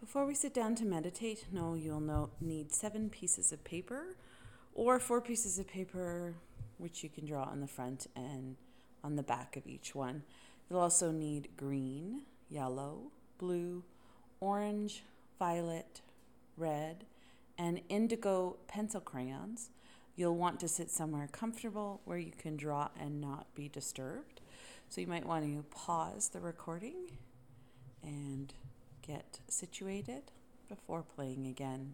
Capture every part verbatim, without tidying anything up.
Before we sit down to meditate, know you'll know, need seven pieces of paper or four pieces of paper, which you can draw on the front and on the back of each one. You'll also need green, yellow, blue, orange, violet, red, and indigo pencil crayons. You'll want to sit somewhere comfortable where you can draw and not be disturbed. So you might want to pause the recording and get situated before playing again.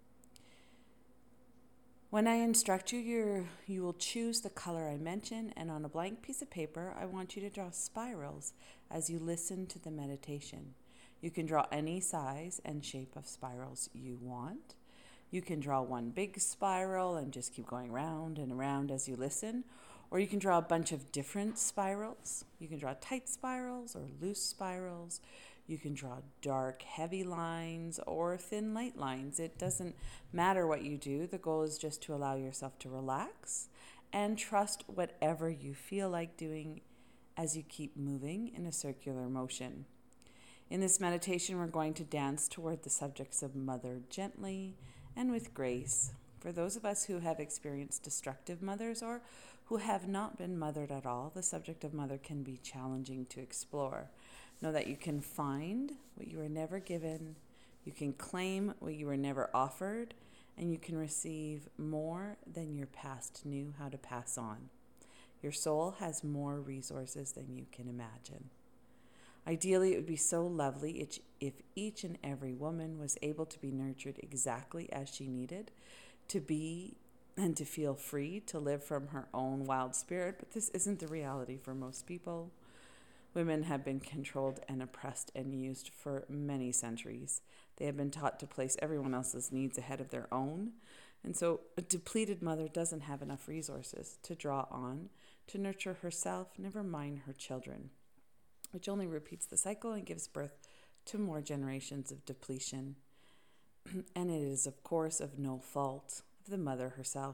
When I instruct you, you're, you will choose the color I mention, and on a blank piece of paper, I want you to draw spirals as you listen to the meditation. You can draw any size and shape of spirals you want. You can draw one big spiral and just keep going round and around as you listen, or you can draw a bunch of different spirals. You can draw tight spirals or loose spirals. You can draw dark, heavy lines or thin, light lines. It doesn't matter what you do. The goal is just to allow yourself to relax and trust whatever you feel like doing as you keep moving in a circular motion. In this meditation, we're going to dance toward the subjects of mother gently and with grace. For those of us who have experienced destructive mothers or who have not been mothered at all, the subject of mother can be challenging to explore. Know that you can find what you were never given, you can claim what you were never offered, and you can receive more than your past knew how to pass on. Your soul has more resources than you can imagine. Ideally, it would be so lovely if each and every woman was able to be nurtured exactly as she needed to be and to feel free to live from her own wild spirit, but this isn't the reality for most people. Women have been controlled and oppressed and used for many centuries. They have been taught to place everyone else's needs ahead of their own. And so a depleted mother doesn't have enough resources to draw on to nurture herself, never mind her children, which only repeats the cycle and gives birth to more generations of depletion. And it is, of course, of no fault of the mother herself.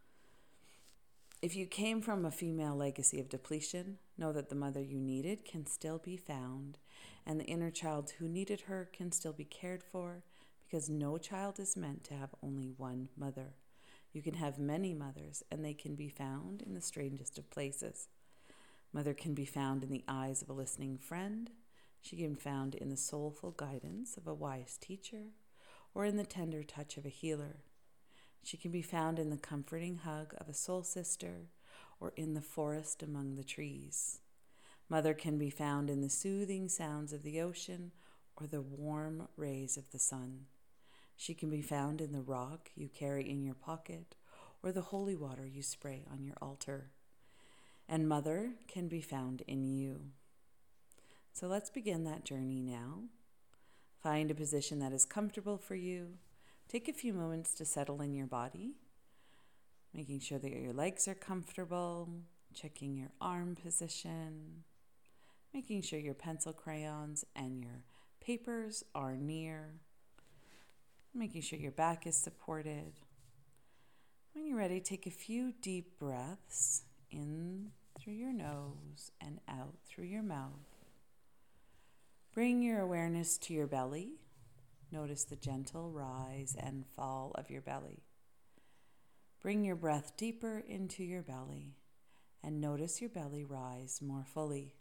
If you came from a female legacy of depletion, know that the mother you needed can still be found, and the inner child who needed her can still be cared for, because no child is meant to have only one mother. You can have many mothers, and they can be found in the strangest of places. Mother can be found in the eyes of a listening friend. She can be found in the soulful guidance of a wise teacher, or in the tender touch of a healer. She can be found in the comforting hug of a soul sister, or in the forest among the trees. Mother can be found in the soothing sounds of the ocean, or the warm rays of the sun. She can be found in the rock you carry in your pocket, or the holy water you spray on your altar. And mother can be found in you. So let's begin that journey now. Find a position that is comfortable for you. Take a few moments to settle in your body, making sure that your legs are comfortable, checking your arm position, making sure your pencil crayons and your papers are near, making sure your back is supported. When you're ready, take a few deep breaths in through your nose and out through your mouth. Bring your awareness to your belly. Notice the gentle rise and fall of your belly. Bring your breath deeper into your belly and notice your belly rise more fully.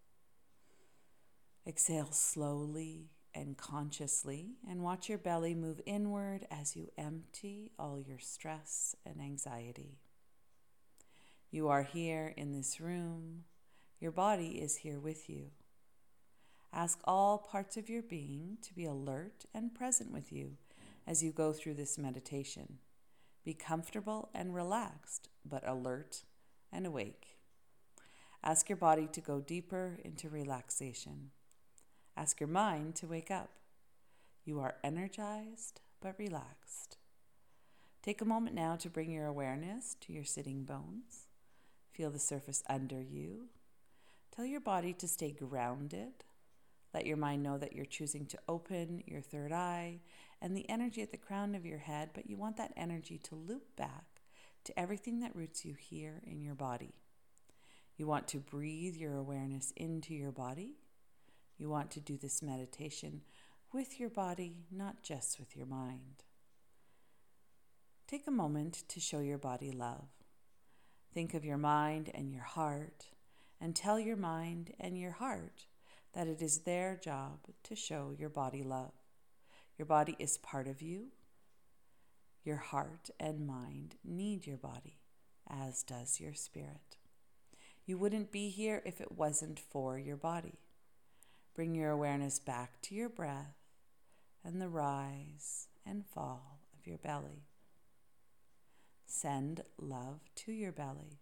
Exhale slowly and consciously and watch your belly move inward as you empty all your stress and anxiety. You are here in this room. Your body is here with you. Ask all parts of your being to be alert and present with you as you go through this meditation. Be comfortable and relaxed, but alert and awake. Ask your body to go deeper into relaxation. Ask your mind to wake up. You are energized but relaxed. Take a moment now to bring your awareness to your sitting bones. Feel the surface under you. Tell your body to stay grounded. Let your mind know that you're choosing to open your third eye and the energy at the crown of your head, but you want that energy to loop back to everything that roots you here in your body. You want to breathe your awareness into your body. You want to do this meditation with your body, not just with your mind. Take a moment to show your body love. Think of your mind and your heart, and tell your mind and your heart that it is their job to show your body love. Your body is part of you. Your heart and mind need your body, as does your spirit. You wouldn't be here if it wasn't for your body. Bring your awareness back to your breath and the rise and fall of your belly. Send love to your belly.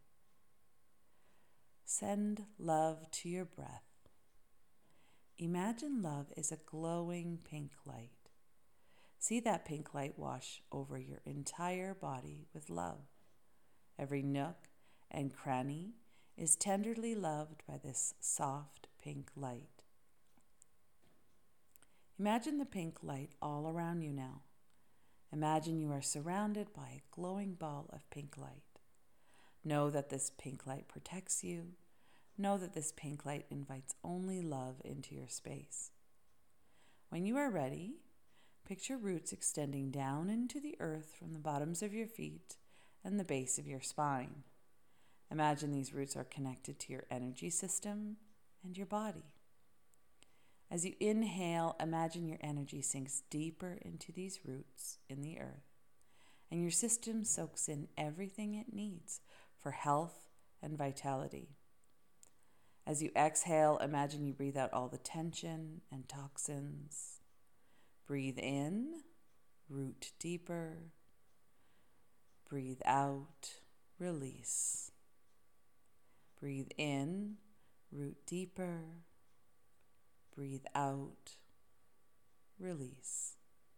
Send love to your breath. Imagine love is a glowing pink light. See that pink light wash over your entire body with love. Every nook and cranny is tenderly loved by this soft pink light. Imagine the pink light all around you now. Imagine you are surrounded by a glowing ball of pink light. Know that this pink light protects you. Know that this pink light invites only love into your space. When you are ready, picture roots extending down into the earth from the bottoms of your feet and the base of your spine. Imagine these roots are connected to your energy system and your body. As you inhale, imagine your energy sinks deeper into these roots in the earth, and your system soaks in everything it needs for health and vitality. As you exhale, imagine you breathe out all the tension and toxins. Breathe in, root deeper. Breathe out, release. Breathe in, root deeper. Breathe out, release.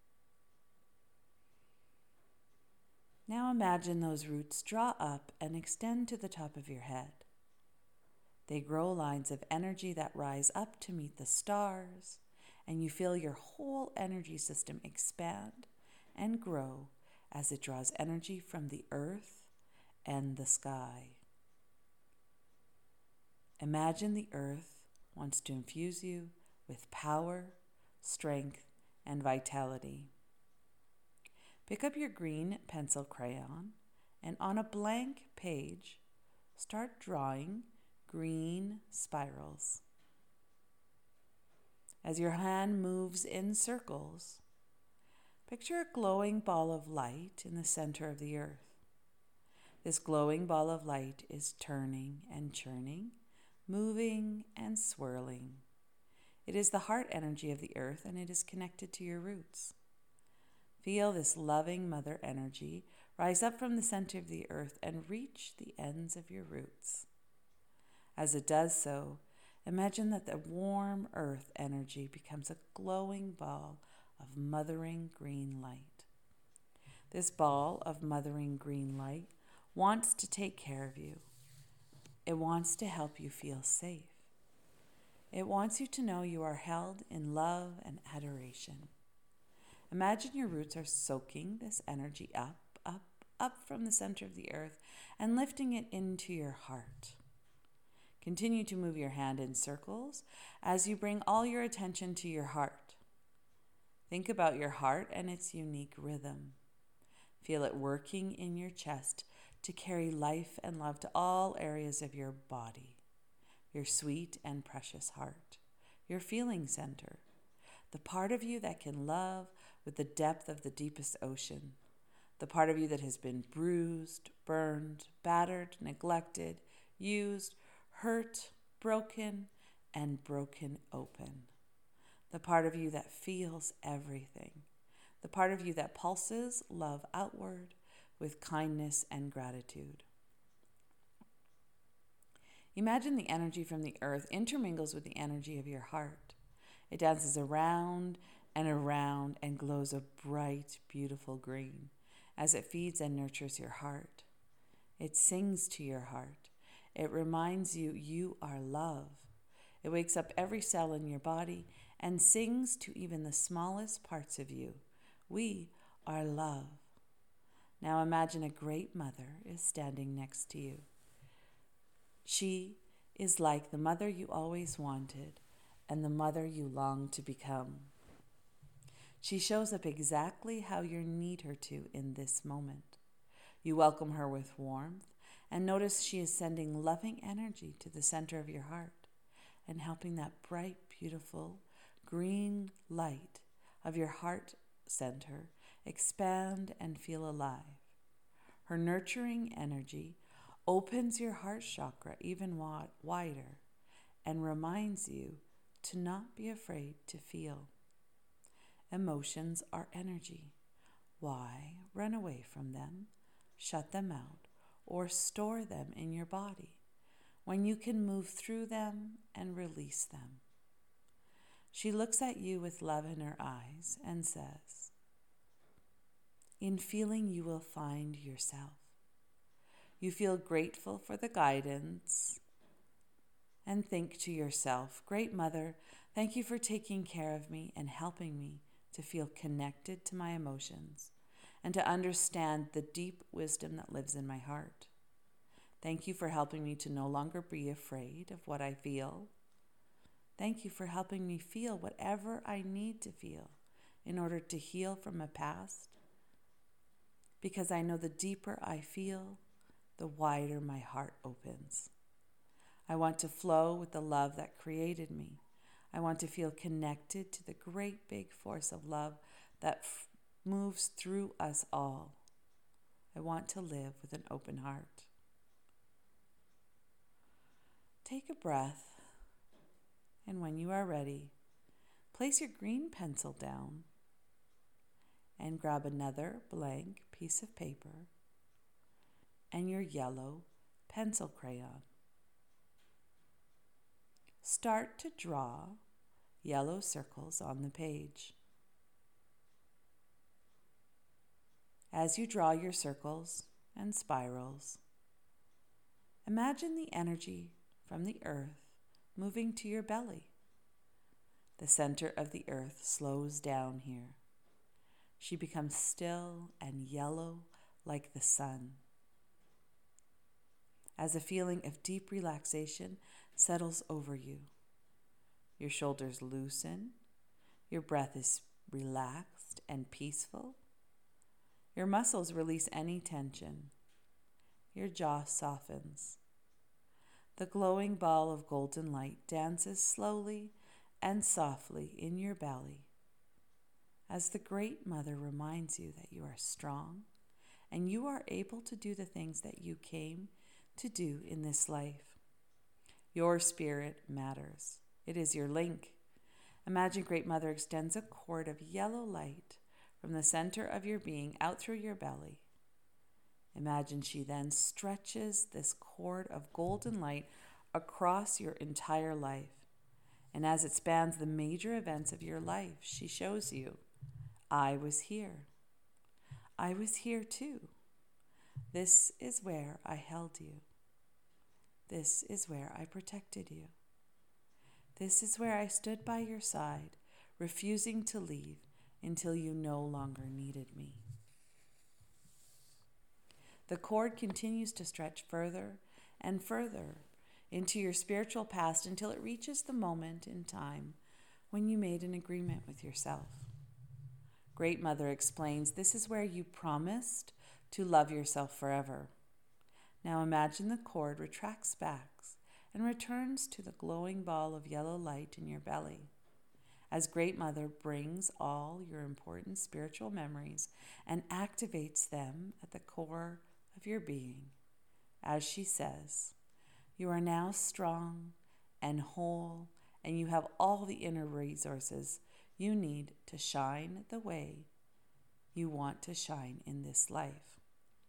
Now imagine those roots draw up and extend to the top of your head. They grow lines of energy that rise up to meet the stars, and you feel your whole energy system expand and grow as it draws energy from the earth and the sky. Imagine the earth wants to infuse you with power, strength, and vitality. Pick up your green pencil crayon and on a blank page, start drawing green spirals. As your hand moves in circles, picture a glowing ball of light in the center of the earth. This glowing ball of light is turning and churning, moving and swirling. It is the heart energy of the earth, and it is connected to your roots. Feel this loving mother energy rise up from the center of the earth and reach the ends of your roots. As it does so, imagine that the warm earth energy becomes a glowing ball of mothering green light. This ball of mothering green light wants to take care of you. It wants to help you feel safe. It wants you to know you are held in love and adoration. Imagine your roots are soaking this energy up, up, up from the center of the earth and lifting it into your heart. Continue to move your hand in circles as you bring all your attention to your heart. Think about your heart and its unique rhythm. Feel it working in your chest to carry life and love to all areas of your body. Your sweet and precious heart, your feeling center, the part of you that can love with the depth of the deepest ocean, the part of you that has been bruised, burned, battered, neglected, used, hurt, broken, and broken open. The part of you that feels everything. The part of you that pulses love outward with kindness and gratitude. Imagine the energy from the earth intermingles with the energy of your heart. It dances around and around and glows a bright, beautiful green as it feeds and nurtures your heart. It sings to your heart. It reminds you you are love. It wakes up every cell in your body and sings to even the smallest parts of you. We are love. Now imagine a great mother is standing next to you. She is like the mother you always wanted and the mother you long to become. She shows up exactly how you need her to in this moment. You welcome her with warmth and notice she is sending loving energy to the center of your heart and helping that bright, beautiful green light of your heart center expand and feel alive. Her nurturing energy opens your heart chakra even wider and reminds you to not be afraid to feel. Emotions are energy. Why run away from them, shut them out, or store them in your body when you can move through them and release them? She looks at you with love in her eyes and says, "In feeling, you will find yourself." You feel grateful for the guidance and think to yourself, "Great Mother, thank you for taking care of me and helping me to feel connected to my emotions and to understand the deep wisdom that lives in my heart. Thank you for helping me to no longer be afraid of what I feel. Thank you for helping me feel whatever I need to feel in order to heal from a past, because I know the deeper I feel, the wider my heart opens. I want to flow with the love that created me. I want to feel connected to the great big force of love that f- moves through us all. I want to live with an open heart." Take a breath, and when you are ready, place your green pencil down and grab another blank piece of paper and your yellow pencil crayon. Start to draw yellow circles on the page. As you draw your circles and spirals, imagine the energy from the earth moving to your belly. The center of the earth slows down here. She becomes still and yellow like the sun. As a feeling of deep relaxation settles over you, your shoulders loosen, your breath is relaxed and peaceful, your muscles release any tension, your jaw softens. The glowing ball of golden light dances slowly and softly in your belly as the Great Mother reminds you that you are strong and you are able to do the things that you came to do in this life. Your spirit matters. It is your link. Imagine Great Mother extends a cord of yellow light from the center of your being out through your belly. Imagine she then stretches this cord of golden light across your entire life. And as it spans the major events of your life, she shows you, "I was here. I was here too. This is where I held you. This is where I protected you. This is where I stood by your side, refusing to leave until you no longer needed me." The cord continues to stretch further and further into your spiritual past until it reaches the moment in time when you made an agreement with yourself. Great Mother explains this is where you promised to love yourself forever. Now imagine the cord retracts back and returns to the glowing ball of yellow light in your belly, as Great Mother brings all your important spiritual memories and activates them at the core of your being. As she says, "You are now strong and whole, and you have all the inner resources you need to shine the way you want to shine in this life."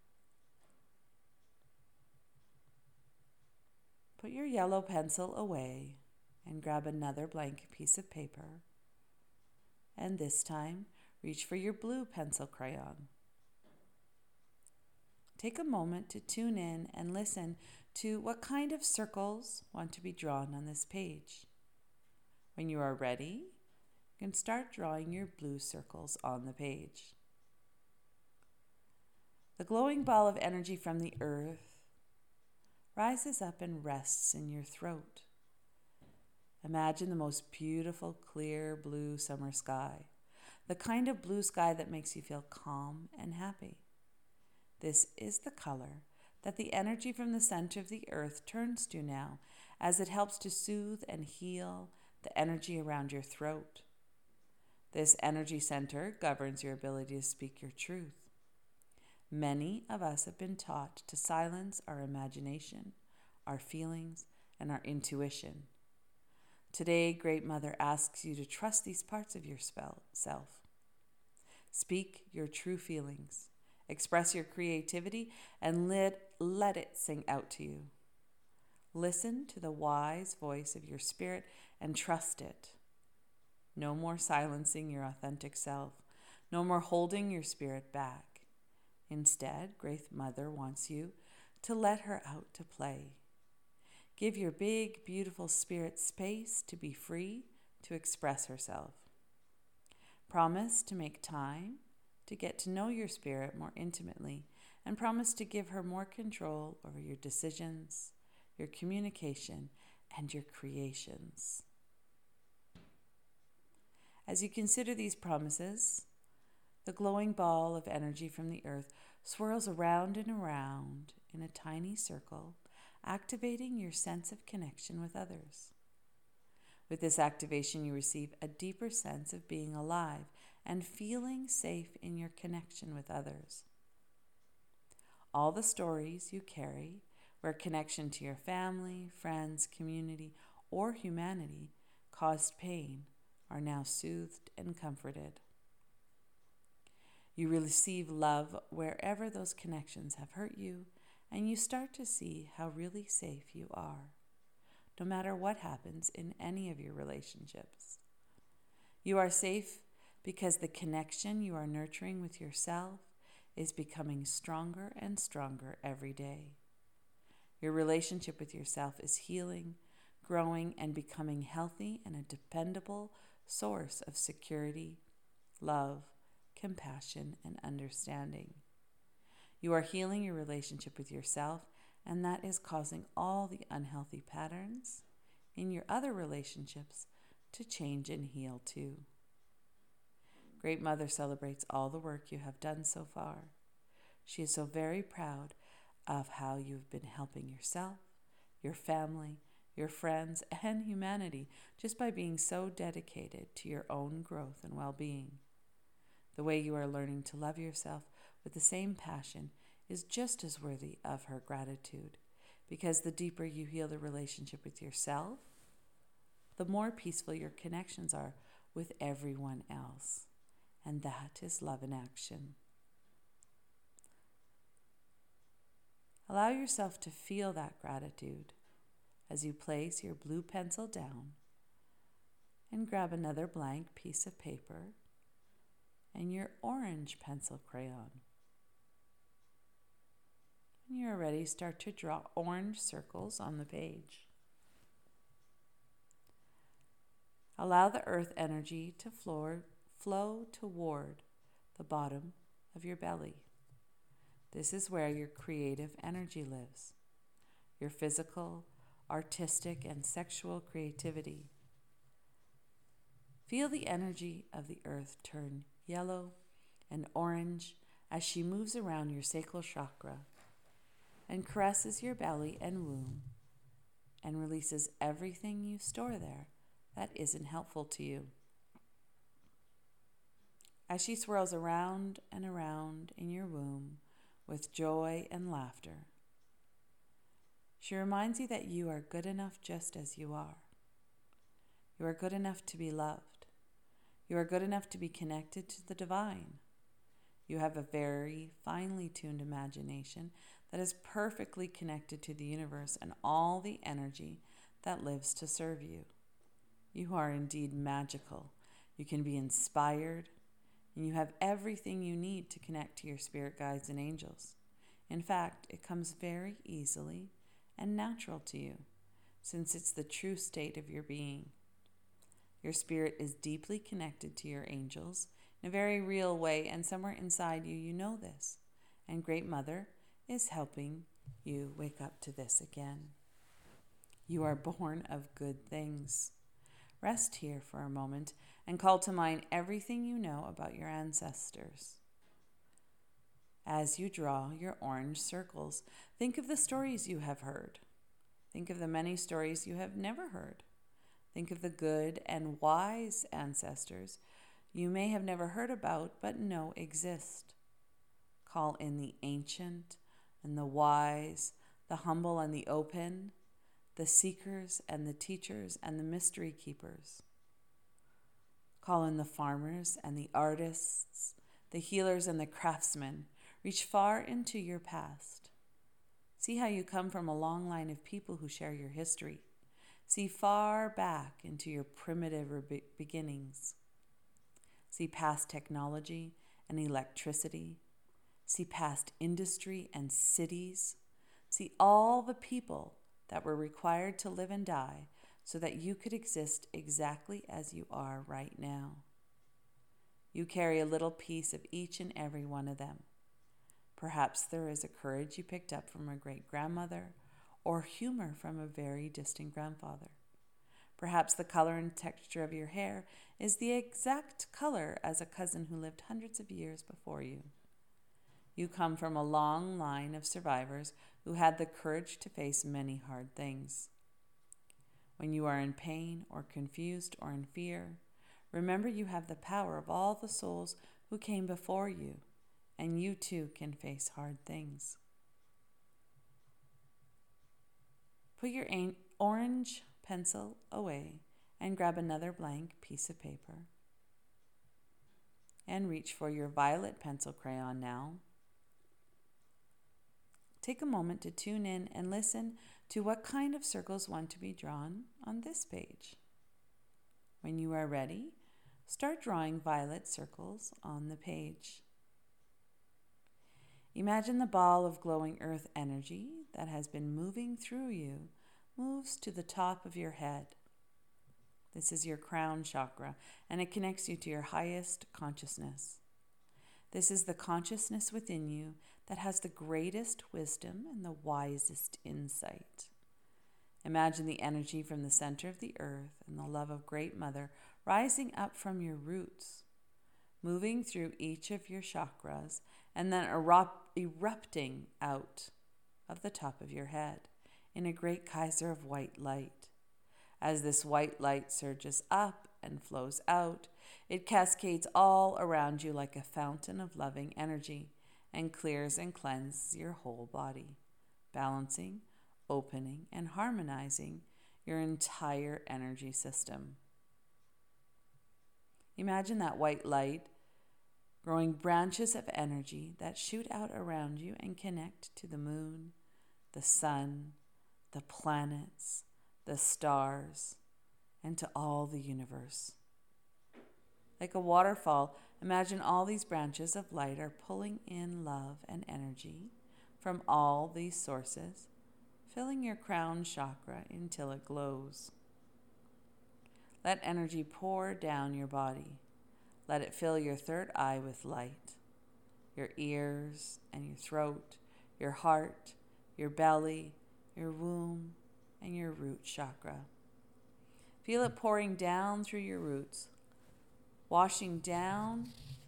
Put your yellow pencil away and grab another blank piece of paper. And this time, reach for your blue pencil crayon. Take a moment to tune in and listen to what kind of circles want to be drawn on this page. When you are ready, you can start drawing your blue circles on the page. The glowing ball of energy from the earth rises up and rests in your throat. Imagine the most beautiful, clear blue summer sky. the kind of blue sky that makes you feel calm and happy. This is the color that the energy from the center of the earth turns to now, as it helps to soothe and heal the energy around your throat. This energy center governs your ability to speak your truth. Many of us have been taught to silence our imagination, our feelings, and our intuition. Today, Great Mother asks you to trust these parts of yourself. Speak your true feelings. Express your creativity and let, let it sing out to you. Listen to the wise voice of your spirit and trust it. No more silencing your authentic self. No more holding your spirit back. Instead, Great Mother wants you to let her out to play. Give your big, beautiful spirit space to be free to express herself. Promise to make time to get to know your spirit more intimately, and promise to give her more control over your decisions, your communication, and your creations. As you consider these promises, the glowing ball of energy from the earth swirls around and around in a tiny circle, activating your sense of connection with others. With this activation, you receive a deeper sense of being alive and feeling safe in your connection with others. All the stories you carry, where connection to your family, friends, community, or humanity caused pain, are now soothed and comforted. You receive love wherever those connections have hurt you, and you start to see how really safe you are, no matter what happens in any of your relationships. You are safe because the connection you are nurturing with yourself is becoming stronger and stronger every day. Your relationship with yourself is healing, growing, and becoming healthy and a dependable source of security, love, compassion, and understanding. You are healing your relationship with yourself, and that is causing all the unhealthy patterns in your other relationships to change and heal too. Great Mother celebrates all the work you have done so far. She is so very proud of how you've been helping yourself, your family, your friends, and humanity just by being so dedicated to your own growth and well-being. The way you are learning to love yourself with the same passion is just as worthy of her gratitude, because the deeper you heal the relationship with yourself, the more peaceful your connections are with everyone else. And that is love in action. Allow yourself to feel that gratitude as you place your blue pencil down and grab another blank piece of paper and your orange pencil crayon. When you're ready, start to draw orange circles on the page. Allow the earth energy to floor, flow toward the bottom of your belly. This is where your creative energy lives, your physical, artistic, and sexual creativity. Feel the energy of the earth turn yellow and orange as she moves around your sacral chakra and caresses your belly and womb and releases everything you store there that isn't helpful to you. As she swirls around and around in your womb with joy and laughter, she reminds you that you are good enough just as you are. You are good enough to be loved. You are good enough to be connected to the divine. You have a very finely tuned imagination that is perfectly connected to the universe and all the energy that lives to serve you. You are indeed magical. You can be inspired, and you have everything you need to connect to your spirit guides and angels. In fact, it comes very easily and natural to you, since it's the true state of your being. Your spirit is deeply connected to your angels in a very real way, and somewhere inside you, you know this. And Great Mother is helping you wake up to this again. You are born of good things. Rest here for a moment and call to mind everything you know about your ancestors. As you draw your orange circles, think of the stories you have heard. Think of the many stories you have never heard. Think of the good and wise ancestors you may have never heard about but know exist. Call in the ancient and the wise, the humble and the open, the seekers and the teachers and the mystery keepers. Call in the farmers and the artists, the healers and the craftsmen. Reach far into your past. See how you come from a long line of people who share your history. See far back into your primitive beginnings. See past technology and electricity. See past industry and cities. See all the people that were required to live and die so that you could exist exactly as you are right now. You carry a little piece of each and every one of them. Perhaps there is a courage you picked up from a great-grandmother or humor from a very distant grandfather. Perhaps the color and texture of your hair is the exact color as a cousin who lived hundreds of years before you. You come from a long line of survivors who had the courage to face many hard things. When you are in pain or confused or in fear, remember you have the power of all the souls who came before you, and you too can face hard things. Put your orange pencil away and grab another blank piece of paper. And reach for your violet pencil crayon now. Take a moment to tune in and listen to what kind of circles want to be drawn on this page. When you are ready, start drawing violet circles on the page. Imagine the ball of glowing earth energy that has been moving through you moves to the top of your head. This is your crown chakra, and it connects you to your highest consciousness. This is the consciousness within you that has the greatest wisdom and the wisest insight. Imagine the energy from the center of the earth and the love of Great Mother rising up from your roots, moving through each of your chakras, and then erupt, erupting out of the top of your head in a great geyser of white light. As this white light surges up and flows out, it cascades all around you like a fountain of loving energy and clears and cleanses your whole body, balancing, opening, and harmonizing your entire energy system. Imagine that white light growing branches of energy that shoot out around you and connect to the moon, the sun, the planets, the stars, and to all the universe. Like a waterfall, imagine all these branches of light are pulling in love and energy from all these sources, filling your crown chakra until it glows. Let energy pour down your body. Let it fill your third eye with light, your ears and your throat, your heart, your belly, your womb, and your root chakra. Feel it pouring down through your roots, washing down,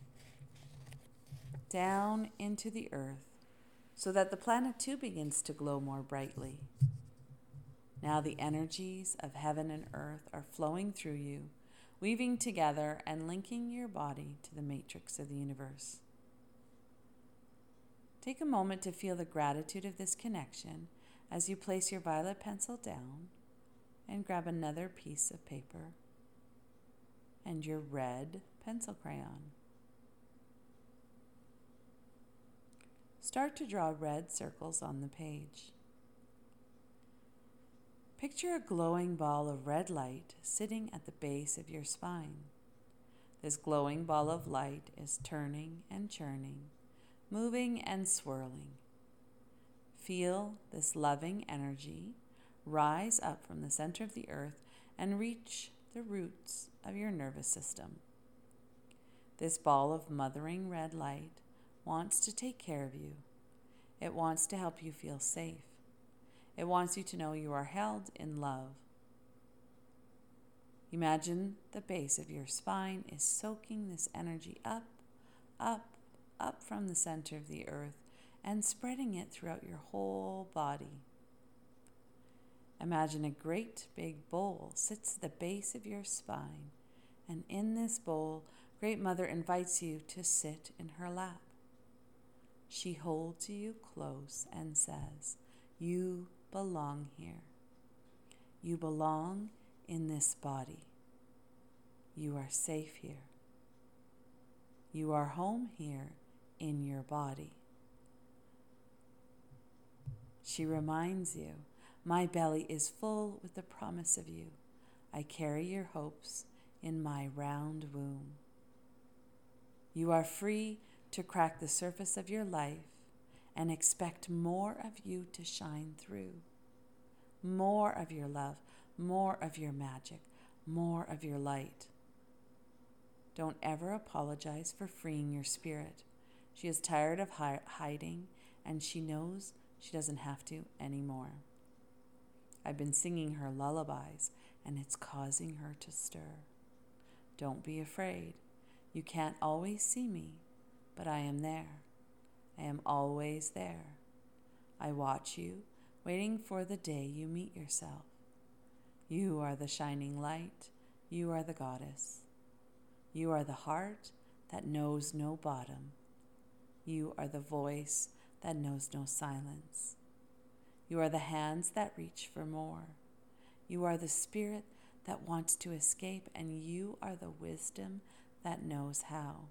down into the earth, so that the planet too begins to glow more brightly. Now the energies of heaven and earth are flowing through you, weaving together and linking your body to the matrix of the universe. Take a moment to feel the gratitude of this connection as you place your violet pencil down and grab another piece of paper and your red pencil crayon. Start to draw red circles on the page. Picture a glowing ball of red light sitting at the base of your spine. This glowing ball of light is turning and churning, moving and swirling. Feel this loving energy rise up from the center of the earth and reach the roots of your nervous system. This ball of mothering red light wants to take care of you. It wants to help you feel safe. It wants you to know you are held in love. Imagine the base of your spine is soaking this energy up, up, up from the center of the earth and spreading it throughout your whole body. Imagine a great big bowl sits at the base of your spine, and in this bowl, Great Mother invites you to sit in her lap. She holds you close and says, "You belong here. You belong in this body. You are safe here. You are home here in your body." She reminds you, "My belly is full with the promise of you. I carry your hopes in my round womb. You are free to crack the surface of your life and expect more of you to shine through. More of your love, more of your magic, more of your light." Don't ever apologize for freeing your spirit. She is tired of hi- hiding, and she knows she doesn't have to anymore. I've been singing her lullabies, and it's causing her to stir. Don't be afraid. You can't always see me, but I am there. I am always there. I watch you, waiting for the day you meet yourself. You are the shining light. You are the goddess. You are the heart that knows no bottom. You are the voice that knows no silence. You are the hands that reach for more. You are the spirit that wants to escape, and you are the wisdom that knows how.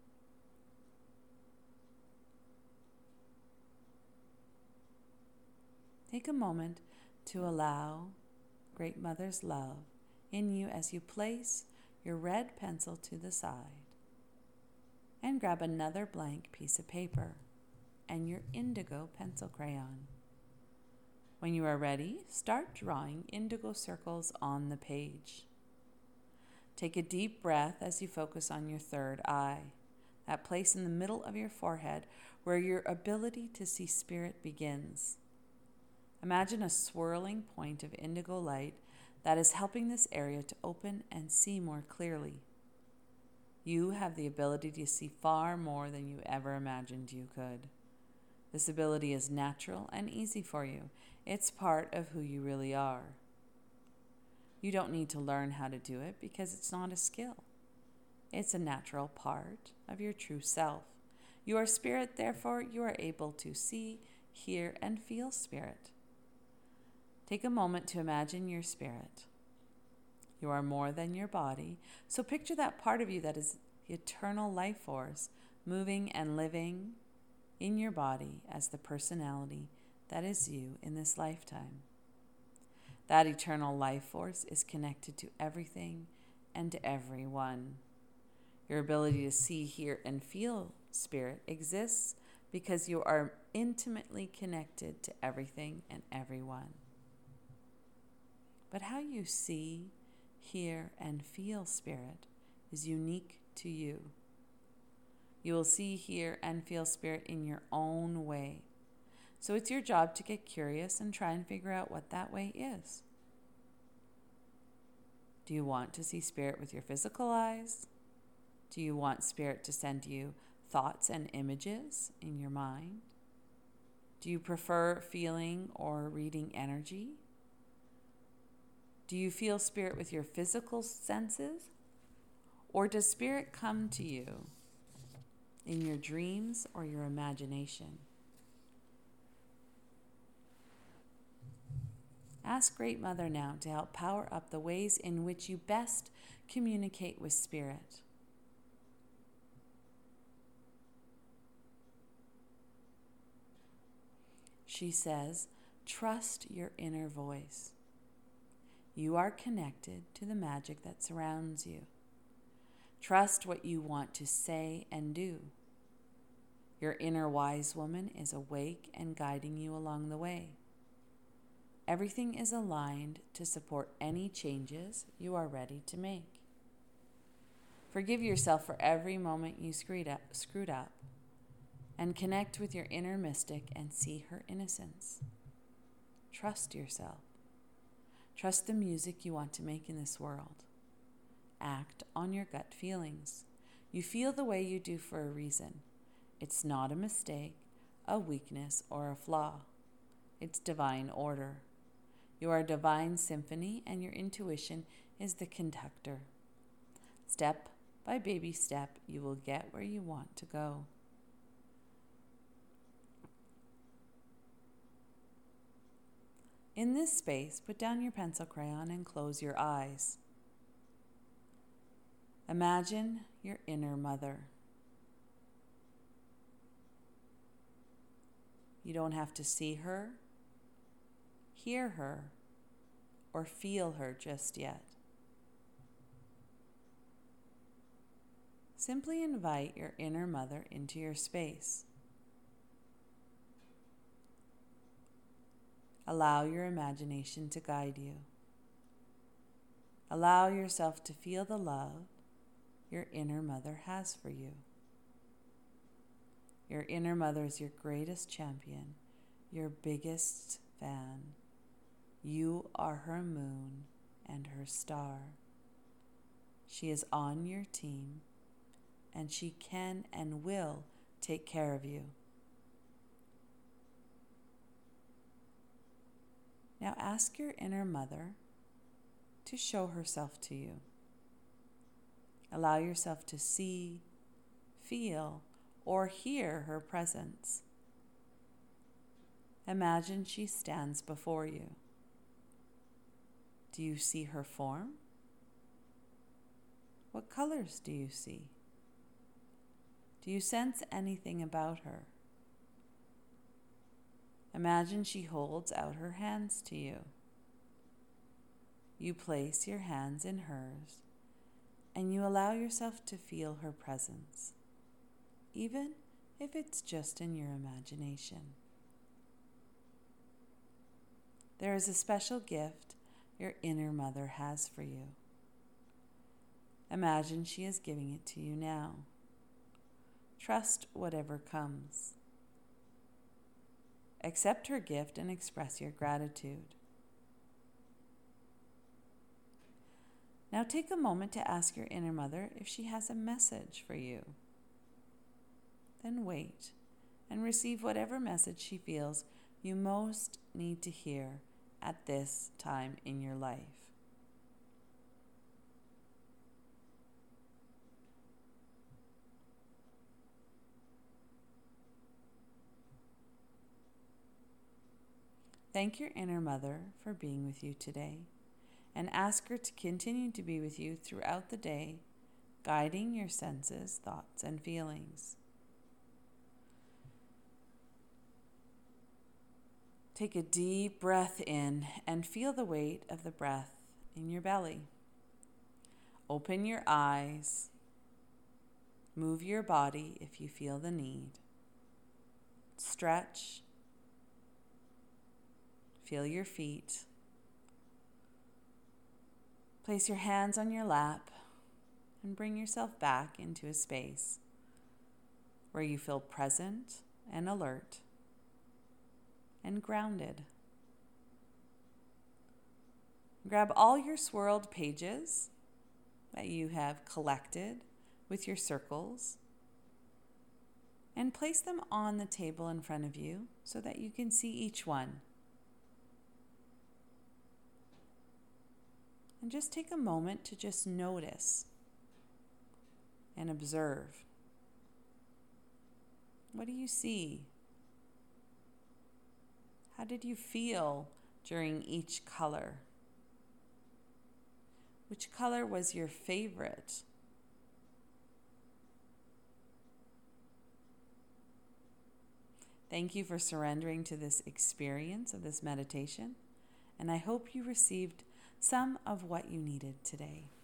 Take a moment to allow Great Mother's love in you as you place your red pencil to the side and grab another blank piece of paper and your indigo pencil crayon. When you are ready, start drawing indigo circles on the page. Take a deep breath as you focus on your third eye, that place in the middle of your forehead where your ability to see spirit begins. Imagine a swirling point of indigo light that is helping this area to open and see more clearly. You have the ability to see far more than you ever imagined you could. This ability is natural and easy for you. It's part of who you really are. You don't need to learn how to do it because it's not a skill. It's a natural part of your true self. You are spirit, therefore you are able to see, hear, and feel spirit. Take a moment to imagine your spirit. You are more than your body, so picture that part of you that is the eternal life force moving and living in your body as the personality that is you in this lifetime. That eternal life force is connected to everything and to everyone. Your ability to see, hear, and feel spirit exists because you are intimately connected to everything and everyone. But how you see, hear, and feel spirit is unique to you. You will see, hear, and feel spirit in your own way. So it's your job to get curious and try and figure out what that way is. Do you want to see spirit with your physical eyes? Do you want spirit to send you thoughts and images in your mind? Do you prefer feeling or reading energy? Do you feel spirit with your physical senses? Or does spirit come to you in your dreams or your imagination? Ask Great Mother now to help power up the ways in which you best communicate with spirit. She says, trust your inner voice. You are connected to the magic that surrounds you. Trust what you want to say and do. Your inner wise woman is awake and guiding you along the way. Everything is aligned to support any changes you are ready to make. Forgive yourself for every moment you screwed up, screwed up, and connect with your inner mystic and see her innocence. Trust yourself. Trust the music you want to make in this world. act on your gut feelings. You feel the way you do for a reason. It's not a mistake, a weakness, or a flaw. It's divine order. You are a divine symphony, and your intuition is the conductor. Step by baby step, you will get where you want to go. In this space, put down your pencil crayon and close your eyes. Imagine your inner mother. You don't have to see her, hear her, or feel her just yet. Simply invite your inner mother into your space. Allow your imagination to guide you. Allow yourself to feel the love your inner mother has for you. Your inner mother is your greatest champion, your biggest fan. You are her moon and her star. She is on your team, and she can and will take care of you. Now ask your inner mother to show herself to you. Allow yourself to see, feel, or hear her presence. Imagine she stands before you. Do you see her form? What colors do you see? Do you sense anything about her? Imagine she holds out her hands to you. You place your hands in hers, and you allow yourself to feel her presence, even if it's just in your imagination. There is a special gift your inner mother has for you. Imagine she is giving it to you now. Trust whatever comes. Accept her gift and express your gratitude. Now take a moment to ask your inner mother if she has a message for you. Then wait and receive whatever message she feels you most need to hear at this time in your life. Thank your inner mother for being with you today, and ask her to continue to be with you throughout the day, guiding your senses, thoughts, and feelings. Take a deep breath in and feel the weight of the breath in your belly. Open your eyes. Move your body if you feel the need. Stretch. Feel your feet. Place your hands on your lap and bring yourself back into a space where you feel present and alert and grounded. Grab all your swirled pages that you have collected with your circles and place them on the table in front of you so that you can see each one. And just take a moment to just notice and observe. What do you see? How did you feel during each color? Which color was your favorite? Thank you for surrendering to this experience of this meditation, and I hope you received some of what you needed today.